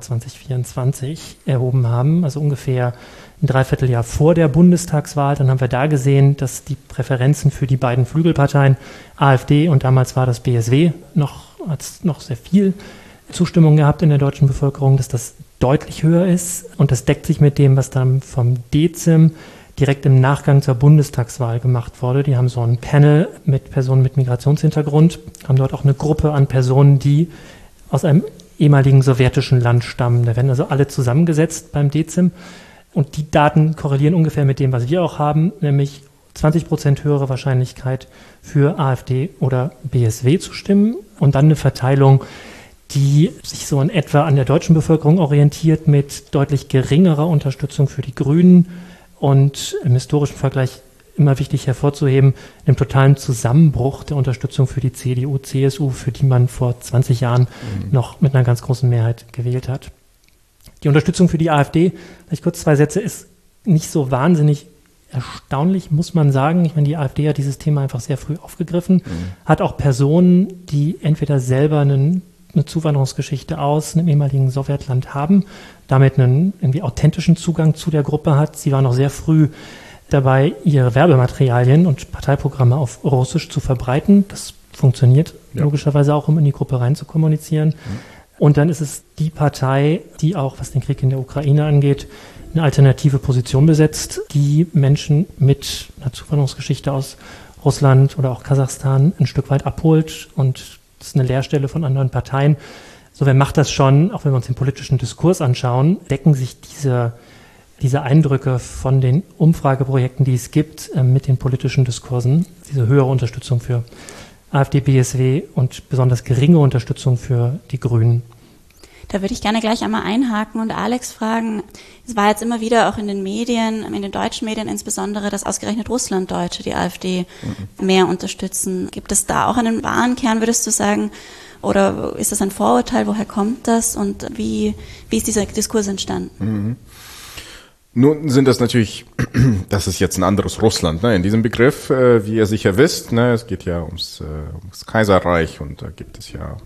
C: 2024 erhoben haben, also ungefähr ein Dreivierteljahr vor der Bundestagswahl, dann haben wir da gesehen, dass die Präferenzen für die beiden Flügelparteien AfD und damals war das BSW hat noch sehr viel Zustimmung gehabt in der deutschen Bevölkerung, dass das deutlich höher ist und das deckt sich mit dem, was dann vom DEZIM direkt im Nachgang zur Bundestagswahl gemacht wurde. Die haben so ein Panel mit Personen mit Migrationshintergrund, haben dort auch eine Gruppe an Personen, die aus einem ehemaligen sowjetischen Land stammen. Da werden also alle zusammengesetzt beim DEZIM und die Daten korrelieren ungefähr mit dem, was wir auch haben, nämlich 20% höhere Wahrscheinlichkeit für AfD oder BSW zu stimmen und dann eine Verteilung, die sich so in etwa an der deutschen Bevölkerung orientiert mit deutlich geringerer Unterstützung für die Grünen und im historischen Vergleich immer wichtig hervorzuheben, einem totalen Zusammenbruch der Unterstützung für die CDU, CSU, für die man vor 20 Jahren noch mit einer ganz großen Mehrheit gewählt hat. Die Unterstützung für die AfD, vielleicht kurz 2 Sätze, ist nicht so wahnsinnig erstaunlich, muss man sagen. Ich meine, die AfD hat dieses Thema einfach sehr früh aufgegriffen, hat auch Personen, die entweder selber eine Zuwanderungsgeschichte aus einem ehemaligen Sowjetland haben, damit einen irgendwie authentischen Zugang zu der Gruppe hat. Sie war noch sehr früh dabei, ihre Werbematerialien und Parteiprogramme auf Russisch zu verbreiten. Das funktioniert logischerweise auch, um in die Gruppe rein zu kommunizieren. Und dann ist es die Partei, die auch, was den Krieg in der Ukraine angeht, eine alternative Position besetzt, die Menschen mit einer Zuwanderungsgeschichte aus Russland oder auch Kasachstan ein Stück weit abholt. Und das ist eine Leerstelle von anderen Parteien. So, wer macht das schon, auch wenn wir uns den politischen Diskurs anschauen, decken sich diese Eindrücke von den Umfrageprojekten, die es gibt, mit den politischen Diskursen, diese höhere Unterstützung für AfD, BSW und besonders geringe Unterstützung für die Grünen.
B: Da würde ich gerne gleich einmal einhaken und Alex fragen, es war jetzt immer wieder auch in den Medien, in den deutschen Medien insbesondere, dass ausgerechnet Russlanddeutsche die AfD mehr unterstützen. Gibt es da auch einen wahren Kern, würdest du sagen, oder ist das ein Vorurteil, woher kommt das und wie ist dieser Diskurs entstanden?
D: Nun sind das natürlich, das ist jetzt ein anderes Russland, ne? In diesem Begriff, wie ihr sicher wisst, ne? Es geht ja ums Kaiserreich und da gibt es ja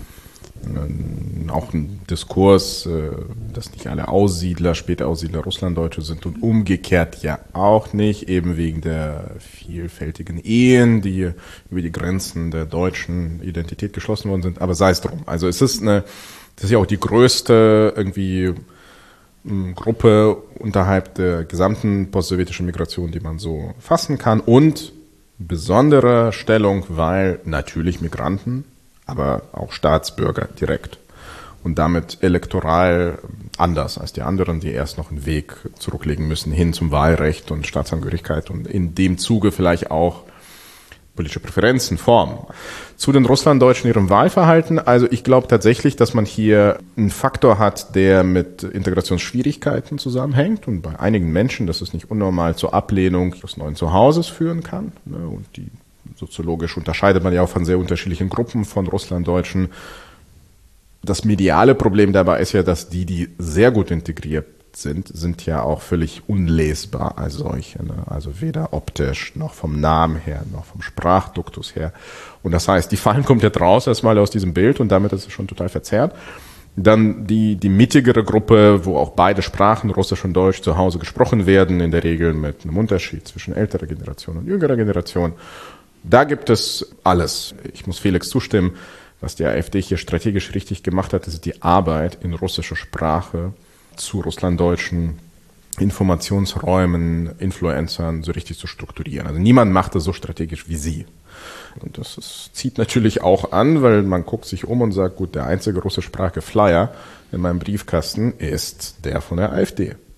D: auch einen Diskurs, dass nicht alle Aussiedler, später Aussiedler Russlanddeutsche sind und umgekehrt ja auch nicht, eben wegen der vielfältigen Ehen, die über die Grenzen der deutschen Identität geschlossen worden sind, aber sei es drum. Also das ist ja auch die größte irgendwie Gruppe unterhalb der gesamten postsowjetischen Migration, die man so fassen kann und besondere Stellung, weil natürlich Migranten, aber auch Staatsbürger direkt und damit elektoral anders als die anderen, die erst noch einen Weg zurücklegen müssen hin zum Wahlrecht und Staatsangehörigkeit und in dem Zuge vielleicht auch politische Präferenzen formen. Zu den Russlanddeutschen, ihrem Wahlverhalten. Also ich glaube tatsächlich, dass man hier einen Faktor hat, der mit Integrationsschwierigkeiten zusammenhängt und bei einigen Menschen, das ist nicht unnormal, zur Ablehnung des neuen Zuhauses führen kann. Und die soziologisch unterscheidet man ja auch von sehr unterschiedlichen Gruppen von Russlanddeutschen. Das mediale Problem dabei ist ja, dass die sehr gut integriert sind ja auch völlig unlesbar als solche. Ne? Also weder optisch, noch vom Namen her, noch vom Sprachduktus her. Und das heißt, die fallen komplett raus erstmal aus diesem Bild und damit ist es schon total verzerrt. Dann die mittigere Gruppe, wo auch beide Sprachen, Russisch und Deutsch, zu Hause gesprochen werden, in der Regel mit einem Unterschied zwischen älterer Generation und jüngerer Generation. Da gibt es alles. Ich muss Felix zustimmen, was die AfD hier strategisch richtig gemacht hat, ist die Arbeit in russischer Sprache zu russlanddeutschen Informationsräumen, Influencern so richtig zu strukturieren. Also niemand macht das so strategisch wie sie. Und das zieht natürlich auch an, weil man guckt sich um und sagt, gut, der einzige russischsprachige Flyer in meinem Briefkasten ist der von der AfD.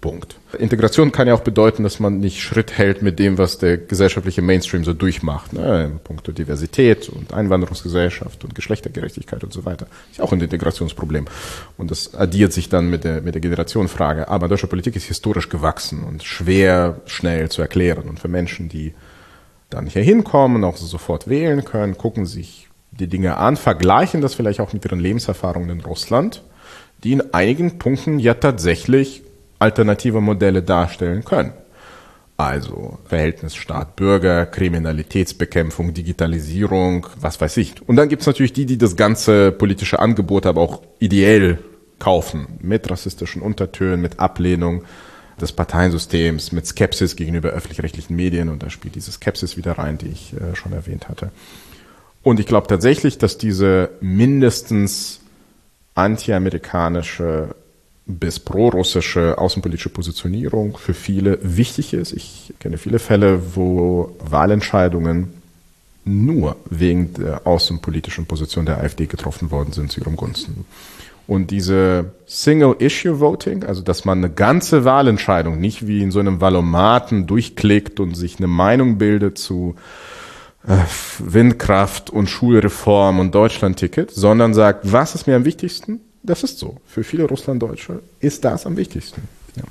D: Punkt. Integration kann ja auch bedeuten, dass man nicht Schritt hält mit dem, was der gesellschaftliche Mainstream so durchmacht. In puncto Diversität und Einwanderungsgesellschaft und Geschlechtergerechtigkeit und so weiter. Ist auch ein Integrationsproblem. Und das addiert sich dann mit der Generationenfrage. Aber deutsche Politik ist historisch gewachsen und schwer, schnell zu erklären. Und für Menschen, die dann hier hinkommen, auch sofort wählen können, gucken sich die Dinge an, vergleichen das vielleicht auch mit ihren Lebenserfahrungen in Russland, die in einigen Punkten ja tatsächlich alternative Modelle darstellen können. Also Verhältnis Staat-Bürger, Kriminalitätsbekämpfung, Digitalisierung, was weiß ich. Und dann gibt es natürlich die das ganze politische Angebot aber auch ideell kaufen, mit rassistischen Untertönen, mit Ablehnung des Parteiensystems, mit Skepsis gegenüber öffentlich-rechtlichen Medien. Und da spielt diese Skepsis wieder rein, die ich schon erwähnt hatte. Und ich glaube tatsächlich, dass diese mindestens anti-amerikanische bis pro-russische außenpolitische Positionierung für viele wichtig ist. Ich kenne viele Fälle, wo Wahlentscheidungen nur wegen der außenpolitischen Position der AfD getroffen worden sind zu ihrem Gunsten. Und diese Single-Issue-Voting, also dass man eine ganze Wahlentscheidung nicht wie in so einem Valomaten durchklickt und sich eine Meinung bildet zu Windkraft und Schulreform und Deutschlandticket, sondern sagt, was ist mir am wichtigsten? Das ist so. Für viele Russlanddeutsche ist das am wichtigsten. Ja.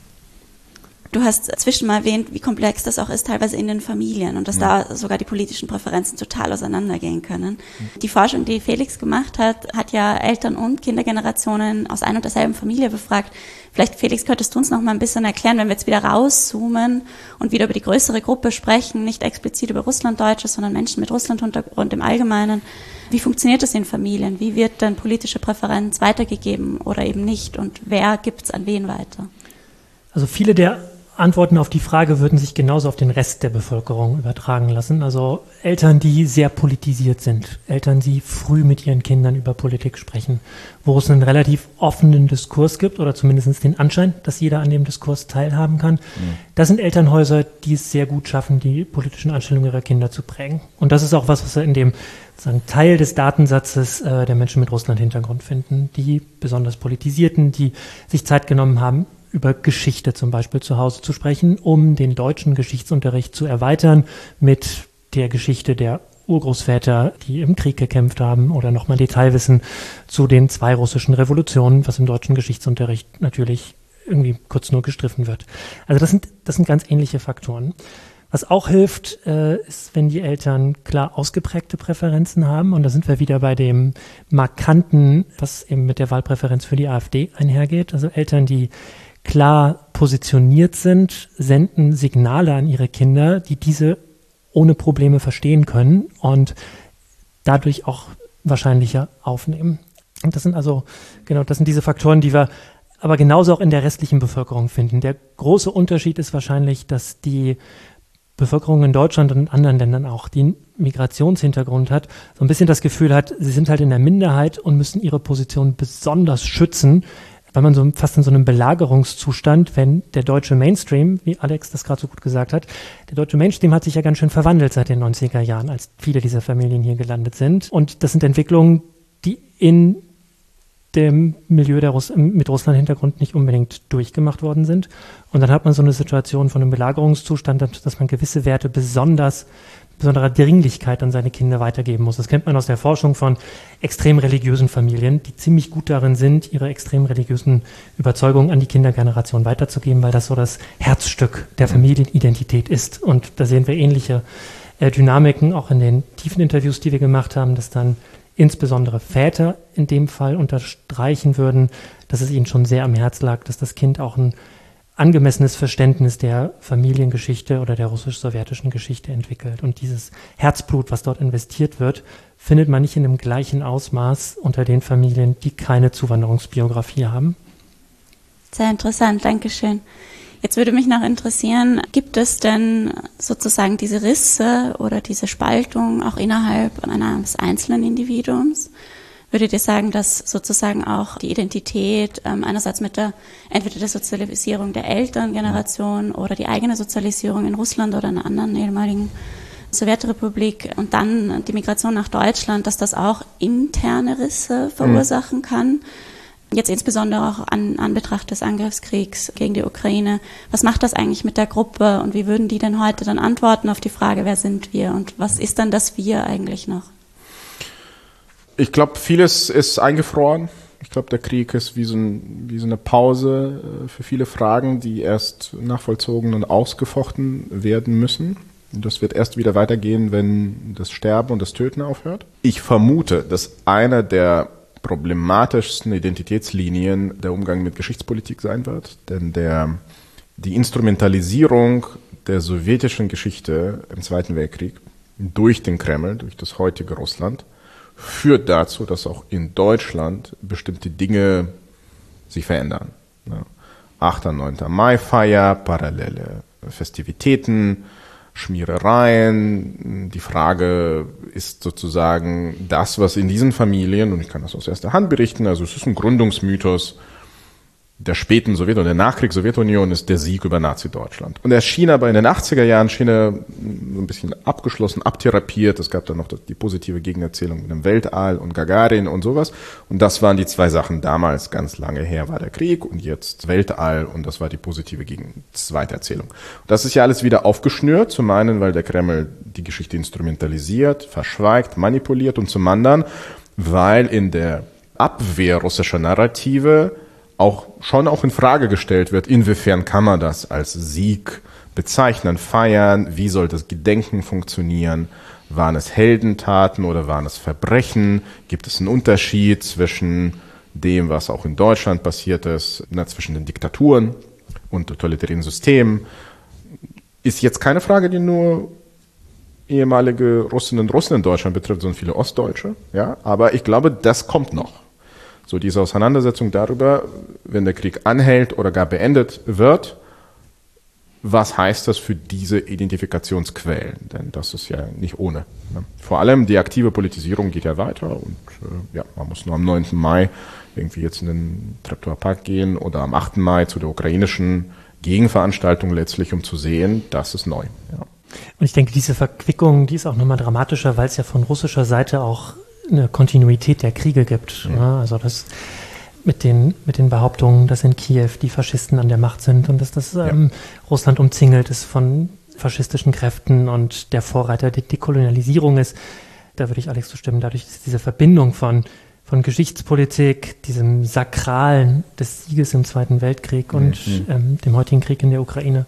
B: Du hast zwischen mal erwähnt, wie komplex das auch ist, teilweise in den Familien und dass da sogar die politischen Präferenzen total auseinandergehen können. Die Forschung, die Felix gemacht hat, hat ja Eltern- und Kindergenerationen aus einer und derselben Familie befragt. Vielleicht, Felix, könntest du uns noch mal ein bisschen erklären, wenn wir jetzt wieder rauszoomen und wieder über die größere Gruppe sprechen, nicht explizit über Russlanddeutsche, sondern Menschen mit Russlandhintergrund im Allgemeinen. Wie funktioniert das in Familien? Wie wird denn politische Präferenz weitergegeben oder eben nicht? Und wer gibt es an wen weiter?
C: Also viele der Antworten auf die Frage würden sich genauso auf den Rest der Bevölkerung übertragen lassen. Also Eltern, die sehr politisiert sind, Eltern, die früh mit ihren Kindern über Politik sprechen, wo es einen relativ offenen Diskurs gibt oder zumindest den Anschein, dass jeder an dem Diskurs teilhaben kann. Das sind Elternhäuser, die es sehr gut schaffen, die politischen Einstellungen ihrer Kinder zu prägen. Und das ist auch was wir in dem Teil des Datensatzes der Menschen mit Russland-Hintergrund finden, die besonders politisierten, die sich Zeit genommen haben, über Geschichte zum Beispiel zu Hause zu sprechen, um den deutschen Geschichtsunterricht zu erweitern mit der Geschichte der Urgroßväter, die im Krieg gekämpft haben oder nochmal Detailwissen zu den 2 russischen Revolutionen, was im deutschen Geschichtsunterricht natürlich irgendwie kurz nur gestriffen wird. Also das sind ganz ähnliche Faktoren. Was auch hilft, ist, wenn die Eltern klar ausgeprägte Präferenzen haben. Und da sind wir wieder bei dem Markanten, was eben mit der Wahlpräferenz für die AfD einhergeht. Also Eltern, die klar positioniert sind, senden Signale an ihre Kinder, die diese ohne Probleme verstehen können und dadurch auch wahrscheinlicher aufnehmen. Und das sind diese Faktoren, die wir aber genauso auch in der restlichen Bevölkerung finden. Der große Unterschied ist wahrscheinlich, dass die Bevölkerung in Deutschland und in anderen Ländern auch, die einen Migrationshintergrund hat, so ein bisschen das Gefühl hat, sie sind halt in der Minderheit und müssen ihre Position besonders schützen, weil man so fast in so einem Belagerungszustand, wenn der deutsche Mainstream, wie Alex das gerade so gut gesagt hat, der deutsche Mainstream hat sich ja ganz schön verwandelt seit den 90er Jahren, als viele dieser Familien hier gelandet sind. Und das sind Entwicklungen, die in dem Milieu mit Russland-Hintergrund nicht unbedingt durchgemacht worden sind. Und dann hat man so eine Situation von einem Belagerungszustand, dass man gewisse Werte besonderer Dringlichkeit an seine Kinder weitergeben muss. Das kennt man aus der Forschung von extrem religiösen Familien, die ziemlich gut darin sind, ihre extrem religiösen Überzeugungen an die Kindergeneration weiterzugeben, weil das so das Herzstück der Familienidentität ist. Und da sehen wir ähnliche Dynamiken auch in den tiefen Interviews, die wir gemacht haben, dass dann insbesondere Väter in dem Fall unterstreichen würden, dass es ihnen schon sehr am Herz lag, dass das Kind auch ein angemessenes Verständnis der Familiengeschichte oder der russisch-sowjetischen Geschichte entwickelt. Und dieses Herzblut, was dort investiert wird, findet man nicht in dem gleichen Ausmaß unter den Familien, die keine Zuwanderungsbiografie haben.
B: Sehr interessant, Dankeschön. Jetzt würde mich noch interessieren, gibt es denn sozusagen diese Risse oder diese Spaltung auch innerhalb eines einzelnen Individuums? Würdet ihr sagen, dass sozusagen auch die Identität einerseits mit entweder der Sozialisierung der Elterngeneration oder die eigene Sozialisierung in Russland oder einer anderen ehemaligen Sowjetrepublik und dann die Migration nach Deutschland, dass das auch interne Risse verursachen kann? Jetzt insbesondere auch an Betracht des Angriffskriegs gegen die Ukraine. Was macht das eigentlich mit der Gruppe und wie würden die denn heute dann antworten auf die Frage, wer sind wir und was ist dann das Wir eigentlich noch?
D: Ich glaube, vieles ist eingefroren. Ich glaube, der Krieg ist wie so eine Pause für viele Fragen, die erst nachvollzogen und ausgefochten werden müssen. Und das wird erst wieder weitergehen, wenn das Sterben und das Töten aufhört. Ich vermute, dass einer der problematischsten Identitätslinien der Umgang mit Geschichtspolitik sein wird. Denn die Instrumentalisierung der sowjetischen Geschichte im Zweiten Weltkrieg durch den Kreml, durch das heutige Russland, führt dazu, dass auch in Deutschland bestimmte Dinge sich verändern. 8. und 9. Mai-Feier, parallele Festivitäten, Schmierereien. Die Frage ist sozusagen das, was in diesen Familien, und ich kann das aus erster Hand berichten, also es ist ein Gründungsmythos der späten der Nachkriegs-Sowjetunion ist der Sieg über Nazi-Deutschland. Und er schien aber in den 80er Jahren so ein bisschen abgeschlossen, abtherapiert. Es gab dann noch die positive Gegenerzählung mit dem Weltall und Gagarin und sowas. Und das waren die zwei Sachen. Damals, ganz lange her, war der Krieg und jetzt Weltall und das war die positive Zweiterzählung. Das ist ja alles wieder aufgeschnürt. Zum einen, weil der Kreml die Geschichte instrumentalisiert, verschweigt, manipuliert und zum anderen, weil in der Abwehr russischer Narrative auch in Frage gestellt wird, inwiefern kann man das als Sieg bezeichnen, feiern, wie soll das Gedenken funktionieren, waren es Heldentaten oder waren es Verbrechen, gibt es einen Unterschied zwischen dem, was auch in Deutschland passiert ist, zwischen den Diktaturen und totalitären Systemen, ist jetzt keine Frage, die nur ehemalige Russinnen und Russen in Deutschland betrifft, sondern viele Ostdeutsche, ja, aber ich glaube, das kommt noch. So diese Auseinandersetzung darüber, wenn der Krieg anhält oder gar beendet wird, was heißt das für diese Identifikationsquellen? Denn das ist ja nicht ohne. Ne? Vor allem die aktive Politisierung geht ja weiter und man muss nur am 9. Mai irgendwie jetzt in den Treptower-Park gehen oder am 8. Mai zu der ukrainischen Gegenveranstaltung letztlich, um zu sehen, das ist neu. Ja.
C: Und ich denke, diese Verquickung, die ist auch nochmal dramatischer, weil es ja von russischer Seite auch eine Kontinuität der Kriege gibt. Ja. Also das mit den Behauptungen, dass in Kiew die Faschisten an der Macht sind und dass das Russland umzingelt ist von faschistischen Kräften und der Vorreiter der Dekolonialisierung ist, da würde ich Alex zustimmen. Dadurch ist diese Verbindung von Geschichtspolitik, diesem Sakralen des Sieges im Zweiten Weltkrieg und dem heutigen Krieg in der Ukraine,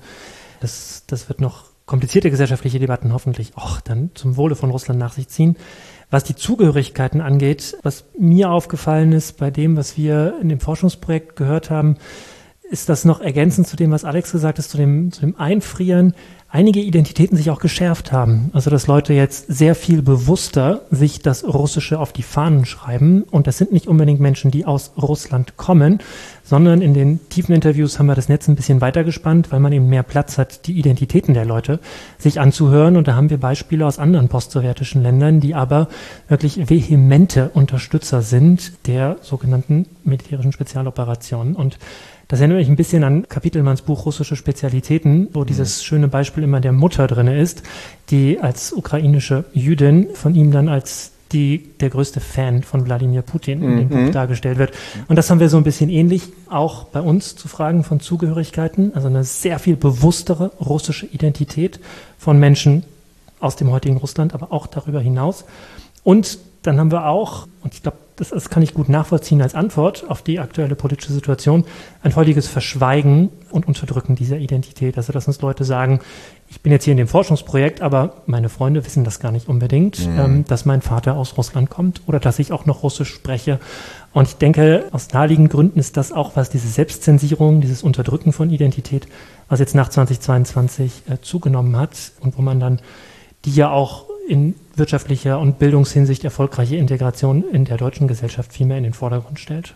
C: das wird noch komplizierte gesellschaftliche Debatten hoffentlich auch dann zum Wohle von Russland nach sich ziehen. Was die Zugehörigkeiten angeht, was mir aufgefallen ist bei dem, was wir in dem Forschungsprojekt gehört haben, ist das noch ergänzend zu dem, was Alex gesagt hat, zu dem Einfrieren, einige Identitäten sich auch geschärft haben. Also dass Leute jetzt sehr viel bewusster sich das Russische auf die Fahnen schreiben. Und das sind nicht unbedingt Menschen, die aus Russland kommen, sondern in den tiefen Interviews haben wir das Netz ein bisschen weiter gespannt, weil man eben mehr Platz hat, die Identitäten der Leute sich anzuhören. Und da haben wir Beispiele aus anderen postsowjetischen Ländern, die aber wirklich vehemente Unterstützer sind der sogenannten militärischen Spezialoperationen. Und das erinnert mich ein bisschen an Kapitelmanns Buch Russische Spezialitäten, wo dieses schöne Beispiel immer der Mutter drin ist, die als ukrainische Jüdin von ihm dann als der größte Fan von Wladimir Putin in dem Buch dargestellt wird. Und das haben wir so ein bisschen ähnlich auch bei uns zu Fragen von Zugehörigkeiten, also eine sehr viel bewusstere russische Identität von Menschen aus dem heutigen Russland, aber auch darüber hinaus. Und dann haben wir auch, und ich glaube, das kann ich gut nachvollziehen als Antwort auf die aktuelle politische Situation, ein völliges Verschweigen und Unterdrücken dieser Identität. Also dass uns Leute sagen, ich bin jetzt hier in dem Forschungsprojekt, aber meine Freunde wissen das gar nicht unbedingt, dass mein Vater aus Russland kommt oder dass ich auch noch Russisch spreche. Und ich denke, aus naheliegenden Gründen ist das auch, was diese Selbstzensierung, dieses Unterdrücken von Identität, was jetzt nach 2022 zugenommen hat und wo man dann die ja auch in wirtschaftlicher und Bildungshinsicht erfolgreiche Integration in der deutschen Gesellschaft viel mehr in den Vordergrund stellt.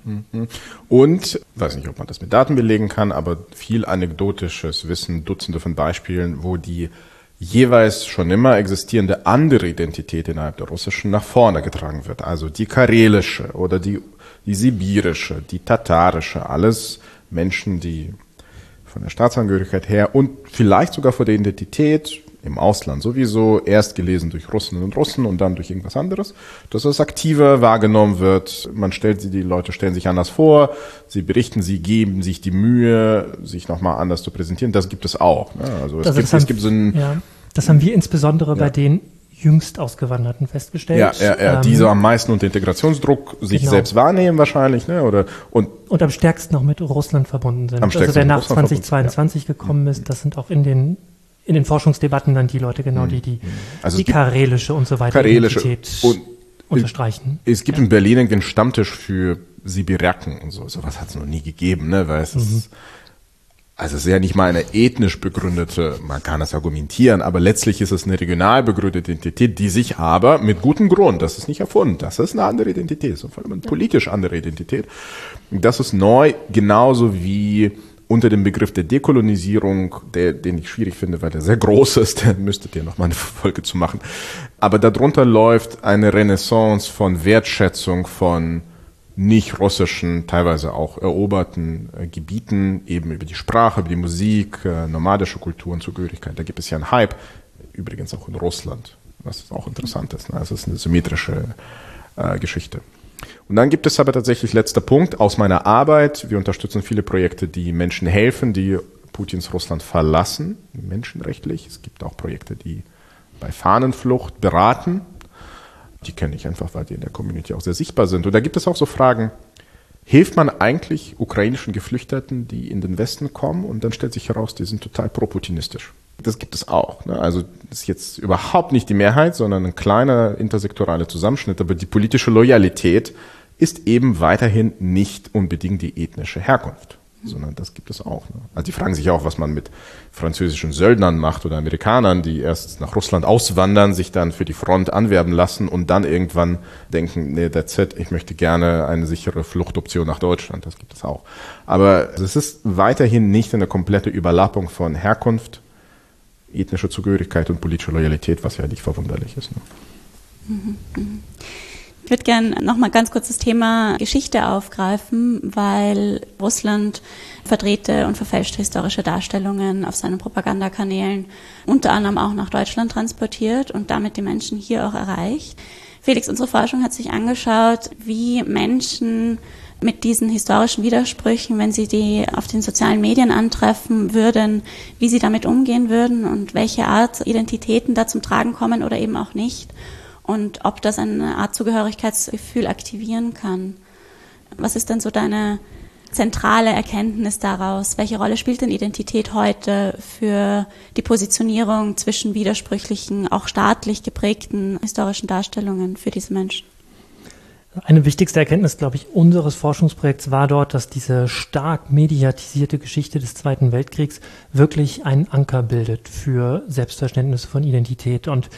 D: Und, weiß nicht, ob man das mit Daten belegen kann, aber viel anekdotisches Wissen, Dutzende von Beispielen, wo die jeweils schon immer existierende andere Identität innerhalb der russischen nach vorne getragen wird. Also die karelische oder die sibirische, die tatarische, alles Menschen, die von der Staatsangehörigkeit her und vielleicht sogar von der Identität im Ausland sowieso, erst gelesen durch Russinnen und Russen und dann durch irgendwas anderes, dass es aktiver wahrgenommen wird. Die Leute stellen sich anders vor, sie berichten, sie geben sich die Mühe, sich nochmal anders zu präsentieren. Das gibt es auch. Ne? Also es gibt so ein...
C: Ja, das haben wir insbesondere bei den jüngst Ausgewanderten festgestellt.
D: Die so am meisten unter Integrationsdruck sich selbst wahrnehmen wahrscheinlich, ne? Und am stärksten noch mit Russland verbunden sind.
C: Also wer nach 2022 gekommen ist, das sind auch in den Forschungsdebatten dann die Leute, genau, die karelische und so weiter
D: Identität
C: unterstreichen.
D: Es gibt in Berlin irgendwie einen Stammtisch für Sibiriaken und so. Sowas hat es noch nie gegeben, ne? Weil es ist ja nicht mal eine ethnisch begründete, man kann das argumentieren, aber letztlich ist es eine regional begründete Identität, die sich aber mit gutem Grund, das ist nicht erfunden, das ist eine andere Identität, so vor allem eine politisch andere Identität. Das ist neu, genauso wie unter dem Begriff der Dekolonisierung, den ich schwierig finde, weil der sehr groß ist, da müsstet ihr noch mal eine Folge zu machen. Aber darunter läuft eine Renaissance von Wertschätzung von nicht russischen, teilweise auch eroberten Gebieten, eben über die Sprache, über die Musik, nomadische Kulturen, Zugehörigkeit. Da gibt es ja einen Hype, übrigens auch in Russland, was auch interessant ist. Ne? Es ist eine symmetrische Geschichte. Und dann gibt es aber tatsächlich, letzter Punkt, aus meiner Arbeit, wir unterstützen viele Projekte, die Menschen helfen, die Putins Russland verlassen, menschenrechtlich. Es gibt auch Projekte, die bei Fahnenflucht beraten. Die kenne ich einfach, weil die in der Community auch sehr sichtbar sind. Und da gibt es auch so Fragen, hilft man eigentlich ukrainischen Geflüchteten, die in den Westen kommen? Und dann stellt sich heraus, die sind total pro-putinistisch. Das gibt es auch. Ne? Also das ist jetzt überhaupt nicht die Mehrheit, sondern ein kleiner intersektoraler Zusammenschnitt. Aber die politische Loyalität ist eben weiterhin nicht unbedingt die ethnische Herkunft, sondern das gibt es auch. Ne? Also die fragen sich auch, was man mit französischen Söldnern macht oder Amerikanern, die erst nach Russland auswandern, sich dann für die Front anwerben lassen und dann irgendwann denken, nee, that's it, ich möchte gerne eine sichere Fluchtoption nach Deutschland. Das gibt es auch. Aber es ist weiterhin nicht eine komplette Überlappung von Herkunft, ethnischer Zugehörigkeit und politischer Loyalität, was ja nicht verwunderlich ist. Ne?
B: Ich würde gerne nochmal ganz kurz das Thema Geschichte aufgreifen, weil Russland verdrehte und verfälschte historische Darstellungen auf seinen Propagandakanälen unter anderem auch nach Deutschland transportiert und damit die Menschen hier auch erreicht. Felix, unsere Forschung hat sich angeschaut, wie Menschen mit diesen historischen Widersprüchen, wenn sie die auf den sozialen Medien antreffen würden, wie sie damit umgehen würden und welche Art Identitäten da zum Tragen kommen oder eben auch nicht. Und ob das eine Art Zugehörigkeitsgefühl aktivieren kann. Was ist denn so deine zentrale Erkenntnis daraus? Welche Rolle spielt denn Identität heute für die Positionierung zwischen widersprüchlichen, auch staatlich geprägten historischen Darstellungen für diese Menschen?
C: Eine wichtigste Erkenntnis, glaube ich, unseres Forschungsprojekts war dort, dass diese stark mediatisierte Geschichte des Zweiten Weltkriegs wirklich einen Anker bildet für Selbstverständnis von Identität. Und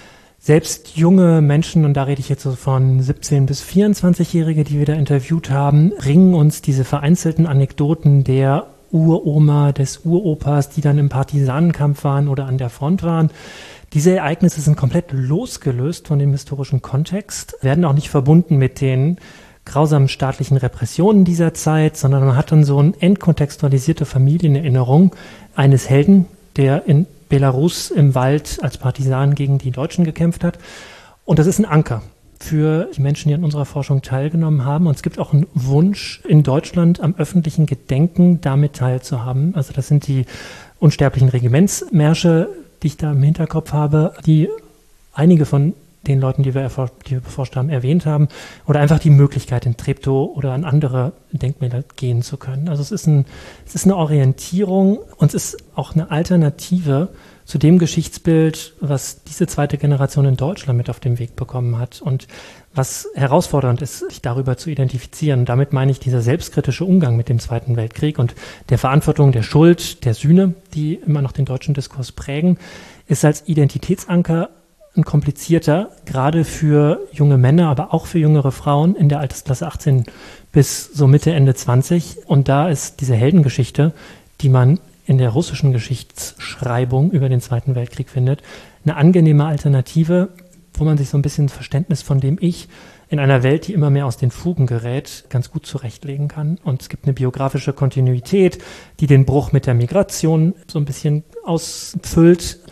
C: selbst junge Menschen, und da rede ich jetzt so von 17- bis 24-Jährige, die wir da interviewt haben, bringen uns diese vereinzelten Anekdoten der Uroma, des Uropas, die dann im Partisanenkampf waren oder an der Front waren. Diese Ereignisse sind komplett losgelöst von dem historischen Kontext, werden auch nicht verbunden mit den grausamen staatlichen Repressionen dieser Zeit, sondern man hat dann so eine entkontextualisierte Familienerinnerung eines Helden, der in Belarus im Wald als Partisan gegen die Deutschen gekämpft hat. Und das ist ein Anker für die Menschen, die an unserer Forschung teilgenommen haben. Und es gibt auch einen Wunsch in Deutschland am öffentlichen Gedenken damit teilzuhaben. Also das sind die unsterblichen Regimentsmärsche, die ich da im Hinterkopf habe, die einige von den Leuten, die wir beforscht haben, erwähnt haben, oder einfach die Möglichkeit, in Treptow oder an andere Denkmäler gehen zu können. Also es ist eine Orientierung und es ist auch eine Alternative zu dem Geschichtsbild, was diese zweite Generation in Deutschland mit auf den Weg bekommen hat und was herausfordernd ist, sich darüber zu identifizieren. Damit meine ich dieser selbstkritische Umgang mit dem Zweiten Weltkrieg und der Verantwortung, der Schuld, der Sühne, die immer noch den deutschen Diskurs prägen, ist als Identitätsanker ein komplizierter, gerade für junge Männer, aber auch für jüngere Frauen in der Altersklasse 18 bis so Mitte, Ende 20. Und da ist diese Heldengeschichte, die man in der russischen Geschichtsschreibung über den Zweiten Weltkrieg findet, eine angenehme Alternative, wo man sich so ein bisschen Verständnis von dem Ich in einer Welt, die immer mehr aus den Fugen gerät, ganz gut zurechtlegen kann. Und es gibt eine biografische Kontinuität, die den Bruch mit der Migration so ein bisschen ausfüllt.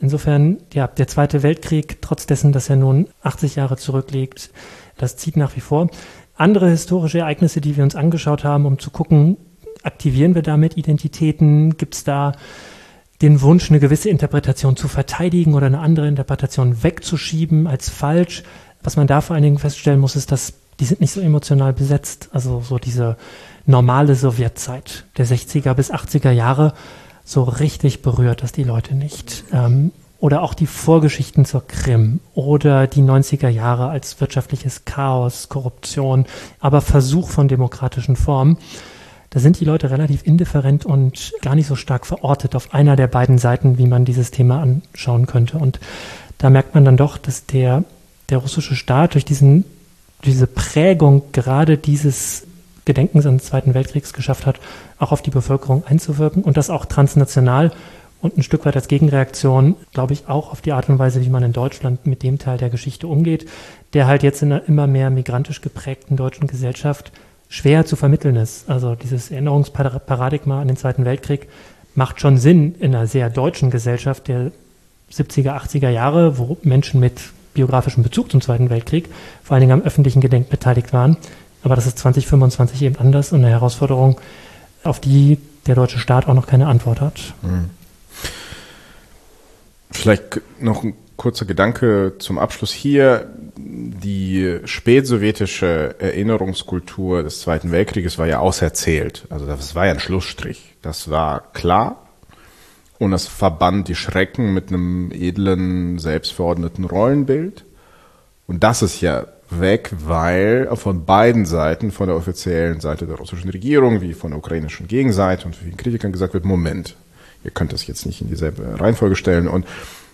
C: Insofern, ja, der Zweite Weltkrieg, trotz dessen, dass er nun 80 Jahre zurückliegt, das zieht nach wie vor. Andere historische Ereignisse, die wir uns angeschaut haben, um zu gucken, aktivieren wir damit Identitäten? Gibt es da den Wunsch, eine gewisse Interpretation zu verteidigen oder eine andere Interpretation wegzuschieben als falsch? Was man da vor allen Dingen feststellen muss, ist, dass die sind nicht so emotional besetzt. Also so diese normale Sowjetzeit der 60er bis 80er Jahre, so richtig berührt das die Leute nicht. Oder auch die Vorgeschichten zur Krim oder die 90er Jahre als wirtschaftliches Chaos, Korruption, aber Versuch von demokratischen Formen. Da sind die Leute relativ indifferent und gar nicht so stark verortet auf einer der beiden Seiten, wie man dieses Thema anschauen könnte. Und da merkt man dann doch, dass der russische Staat durch diese Prägung gerade dieses Gedenkens an den Zweiten Weltkriegs geschafft hat, auch auf die Bevölkerung einzuwirken und das auch transnational und ein Stück weit als Gegenreaktion, glaube ich, auch auf die Art und Weise, wie man in Deutschland mit dem Teil der Geschichte umgeht, der halt jetzt in einer immer mehr migrantisch geprägten deutschen Gesellschaft schwer zu vermitteln ist. Also dieses Erinnerungsparadigma an den Zweiten Weltkrieg macht schon Sinn in einer sehr deutschen Gesellschaft der 70er, 80er Jahre, wo Menschen mit biografischem Bezug zum Zweiten Weltkrieg vor allen Dingen am öffentlichen Gedenken beteiligt waren. Aber das ist 2025 eben anders und eine Herausforderung, auf die der deutsche Staat auch noch keine Antwort hat.
D: Vielleicht noch ein kurzer Gedanke zum Abschluss hier. Die spätsowjetische Erinnerungskultur des Zweiten Weltkrieges war ja auserzählt. Also das war ja ein Schlussstrich. Das war klar und das verband die Schrecken mit einem edlen, selbstverordneten Rollenbild. Und das ist ja weg, weil von beiden Seiten, von der offiziellen Seite der russischen Regierung, wie von der ukrainischen Gegenseite und vielen Kritikern gesagt wird, Moment, ihr könnt das jetzt nicht in dieselbe Reihenfolge stellen. Und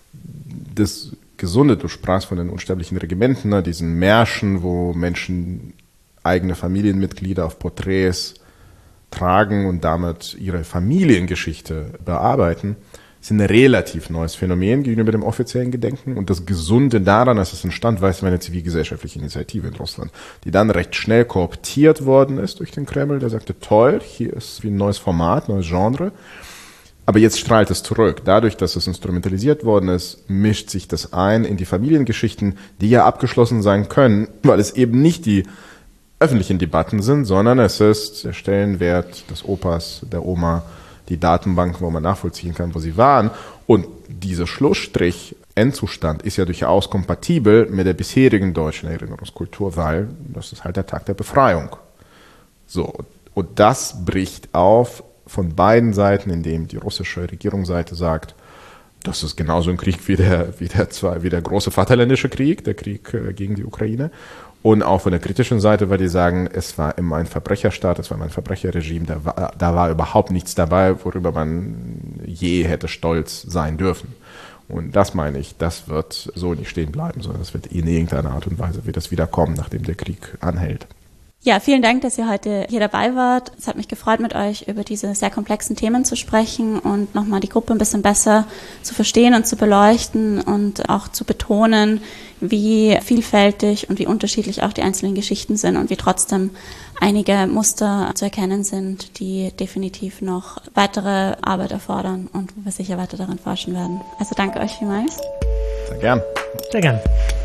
D: das Gesunde, du sprachst von den unsterblichen Regimenten, ne, diesen Märschen, wo Menschen eigene Familienmitglieder auf Porträts tragen und damit ihre Familiengeschichte bearbeiten, ist ein relativ neues Phänomen gegenüber dem offiziellen Gedenken. Und das Gesunde daran, dass es entstand, war eine zivilgesellschaftliche Initiative in Russland, die dann recht schnell kooptiert worden ist durch den Kreml. Der sagte, toll, hier ist wie ein neues Format, neues Genre. Aber jetzt strahlt es zurück. Dadurch, dass es instrumentalisiert worden ist, mischt sich das ein in die Familiengeschichten, die ja abgeschlossen sein können, weil es eben nicht die öffentlichen Debatten sind, sondern es ist der Stellenwert des Opas, der Oma, die Datenbank, wo man nachvollziehen kann, wo sie waren. Und dieser Schlussstrich, Endzustand, ist ja durchaus kompatibel mit der bisherigen deutschen Erinnerungskultur, weil das ist halt der Tag der Befreiung. So, und das bricht auf von beiden Seiten, indem die russische Regierungsseite sagt, das ist genauso ein Krieg wie der große Vaterländische Krieg, der Krieg gegen die Ukraine. Und auch von der kritischen Seite, weil die sagen, es war immer ein Verbrecherstaat, es war immer ein Verbrecherregime, da war überhaupt nichts dabei, worüber man je hätte stolz sein dürfen. Und das meine ich, das wird so nicht stehen bleiben, sondern das wird in irgendeiner Art und Weise wird das wieder kommen, nachdem der Krieg anhält.
B: Ja, vielen Dank, dass ihr heute hier dabei wart. Es hat mich gefreut, mit euch über diese sehr komplexen Themen zu sprechen und nochmal die Gruppe ein bisschen besser zu verstehen und zu beleuchten und auch zu betonen, wie vielfältig und wie unterschiedlich auch die einzelnen Geschichten sind und wie trotzdem einige Muster zu erkennen sind, die definitiv noch weitere Arbeit erfordern und wo wir sicher weiter daran forschen werden. Also danke euch vielmals.
D: Sehr gern.
C: Sehr gern.